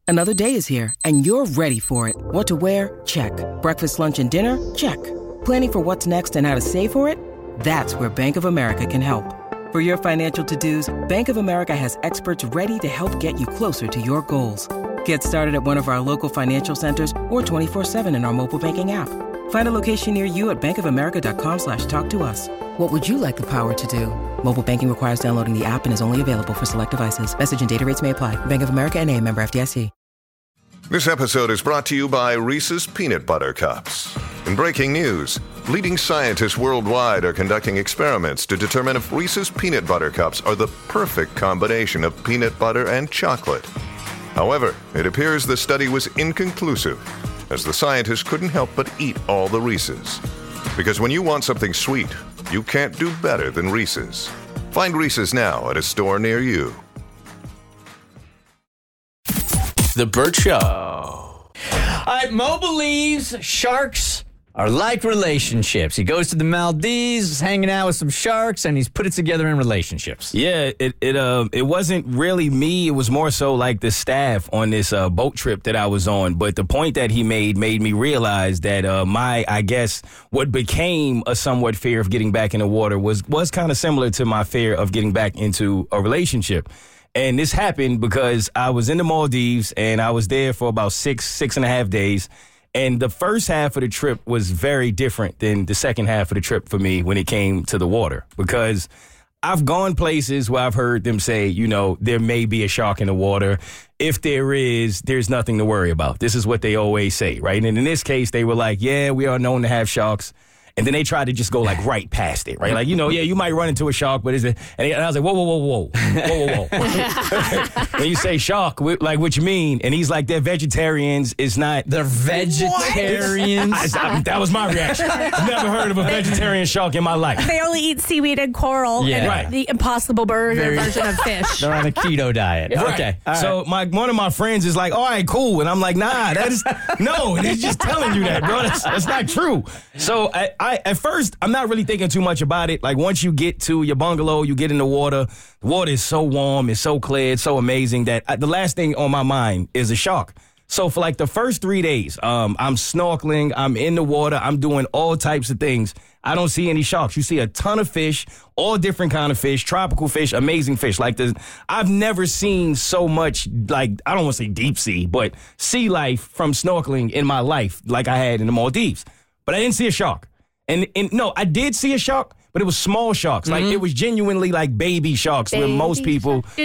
Another day is here, and you're ready for it. What to wear? Check. Breakfast, lunch, and dinner? Check. Planning for what's next and how to save for it? That's where Bank of America can help. For your financial to-dos, Bank of America has experts ready to help get you closer to your goals. Get started at one of our local financial centers or 24/7 in our mobile banking app. Find a location near you at bankofamerica.com/talktous. What would you like the power to do? Mobile banking requires downloading the app and is only available for select devices. Message and data rates may apply. Bank of America N.A., member FDIC. This episode is brought to you by Reese's Peanut Butter Cups. In breaking news, leading scientists worldwide are conducting experiments to determine if Reese's Peanut Butter Cups are the perfect combination of peanut butter and chocolate. However, it appears the study was inconclusive, as the scientists couldn't help but eat all the Reese's. Because when you want something sweet, you can't do better than Reese's. Find Reese's now at a store near you. The Burt Show. All right, Mo believes sharks are like relationships. He goes to the Maldives, hanging out with some sharks, and he's put it together in relationships. Yeah, it wasn't really me. It was more so like the staff on this boat trip that I was on. But the point that he made me realize that what became a somewhat fear of getting back in the water was kind of similar to my fear of getting back into a relationship. And this happened because I was in the Maldives, and I was there for about six and a half days. And the first half of the trip was very different than the second half of the trip for me when it came to the water. Because I've gone places where I've heard them say, there may be a shark in the water. If there is, there's nothing to worry about. This is what they always say, right? And in this case, they were like, yeah, we are known to have sharks. And then they tried to just go like right past it, right? Like, you might run into a shark, but is it? And I was like, whoa. When you say shark, like what you mean? And he's like, they're vegetarians. It's not. They're vegetarians? That was my reaction. I've never heard of a vegetarian shark in my life. They only eat seaweed and coral and the Impossible Burger version of fish. They're on a keto diet. Right. Okay. All so one of my friends is like, all right, cool. And I'm like, nah, he's just telling you that, bro. That's not true. So at first, I'm not really thinking too much about it. Like, once you get to your bungalow, you get in the water is so warm, it's so clear, it's so amazing that the last thing on my mind is a shark. So for like the first 3 days, I'm snorkeling, I'm in the water, I'm doing all types of things. I don't see any sharks. You see a ton of fish, all different kind of fish, tropical fish, amazing fish. Like I've never seen so much, like, I don't want to say deep sea, but sea life from snorkeling in my life like I had in the Maldives. But I didn't see a shark. And no, I did see a shark, but it was small sharks. Like, it was genuinely like baby sharks where most people... Oh,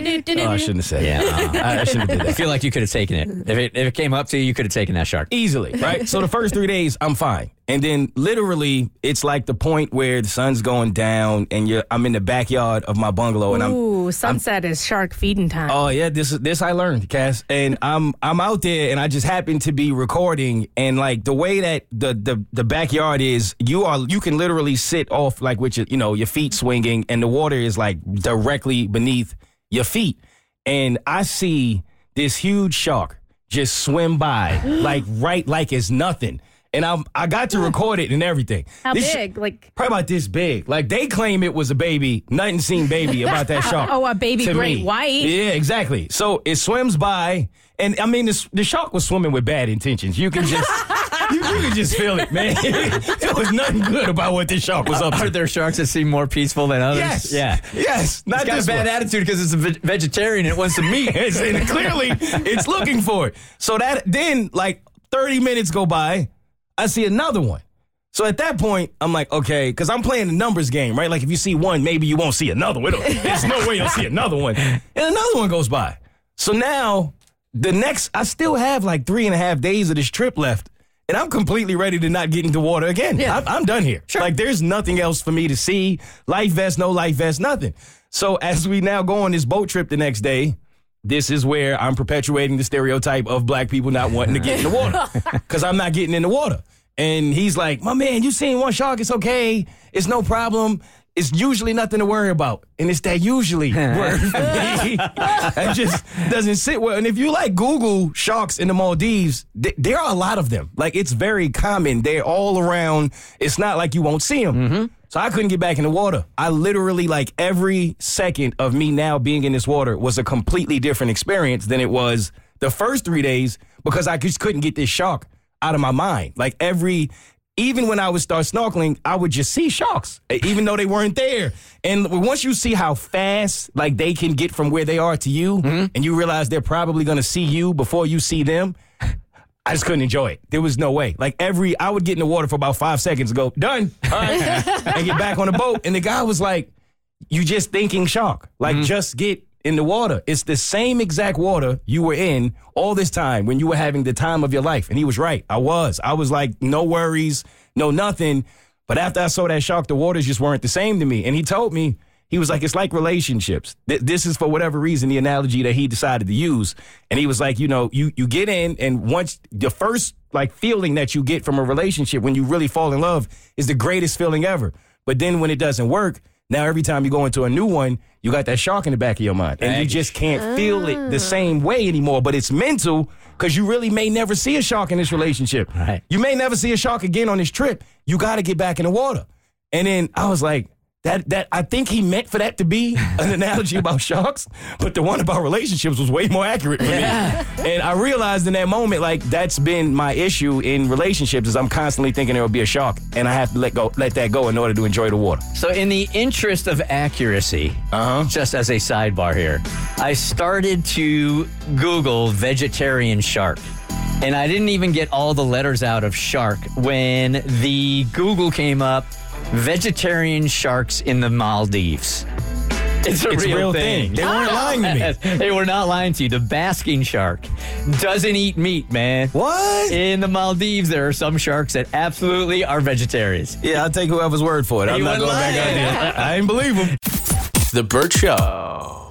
I shouldn't have said that. I shouldn't have did that. I feel like you could have taken it. If it came up to you could have taken that shark. Easily, right? So the first 3 days, I'm fine. And then literally, it's like the point where the sun's going down and I'm in the backyard of my bungalow. And sunset is shark feeding time. Oh, yeah, this I learned, Cass. And I'm out there and I just happen to be recording. And like the way that the backyard is, you can literally sit off like with your feet swinging and the water is like directly beneath your feet. And I see this huge shark just swim by like it's nothing. And I got to record it and everything. How big? Probably about this big. Like, they claim it was a baby. Nothing seen baby about that shark. A baby great white. Yeah, exactly. So it swims by, and I mean, the shark was swimming with bad intentions. You can just you can just feel it, man. There was nothing good about what this shark was up to. Are there sharks that seem more peaceful than others? Yes. Yeah. Yes. It's got a bad attitude because it's a vegetarian and it wants to meat. And clearly, it's looking for it. So then, like, 30 minutes go by. I see another one. So at that point, I'm like, okay, because I'm playing the numbers game, right? Like, if you see one, maybe you won't see another one. There's no way you'll see another one. And another one goes by. So now, I still have like 3.5 days of this trip left. And I'm completely ready to not get into water again. Yeah. I'm done here. Sure. Like, there's nothing else for me to see. Life vest, no life vest, nothing. So as we now go on this boat trip the next day, this is where I'm perpetuating the stereotype of black people not wanting to get in the water because I'm not getting in the water. And he's like, my man, you seen one shark. It's okay. It's no problem. It's usually nothing to worry about. And it's that usually word for me. It just doesn't sit well. And if you like Google sharks in the Maldives, there are a lot of them. Like, it's very common. They're all around. It's not like you won't see them. Mm-hmm. So I couldn't get back in the water. I literally, like, every second of me now being in this water was a completely different experience than it was the first 3 days because I just couldn't get this shark out of my mind. Like even when I would start snorkeling, I would just see sharks, even though they weren't there. And once you see how fast like they can get from where they are to you, and you realize they're probably going to see you before you see them, I just couldn't enjoy it. There was no way. Like I would get in the water for about 5 seconds and go, done. All right. And get back on the boat. And the guy was like, you just thinking shark. Like, just get in the water. It's the same exact water you were in all this time when you were having the time of your life. And he was right. I was like, no worries, no nothing. But after I saw that shark, the waters just weren't the same to me. And he told me, he was like, it's like relationships. This is for whatever reason the analogy that he decided to use. And he was like, you get in, and once the first like feeling that you get from a relationship when you really fall in love is the greatest feeling ever. But then when it doesn't work, now every time you go into a new one, you got that shark in the back of your mind. And you just can't feel it the same way anymore. But it's mental because you really may never see a shark in this relationship. Right. You may never see a shark again on this trip. You got to get back in the water. And then I was like, That I think he meant for that to be an analogy about sharks, but the one about relationships was way more accurate for me. And I realized in that moment, like, that's been my issue in relationships is I'm constantly thinking there will be a shark, and I have to let that go in order to enjoy the water. So in the interest of accuracy, just as a sidebar here, I started to Google vegetarian shark. And I didn't even get all the letters out of shark when the Google came up. Vegetarian sharks in the Maldives. It's a real thing. They weren't lying to me. They were not lying to you. The basking shark doesn't eat meat, man. What? In the Maldives, there are some sharks that absolutely are vegetarians. Yeah, I'll take whoever's word for it. I'm not going back out there. I didn't believe him. The Burt Show.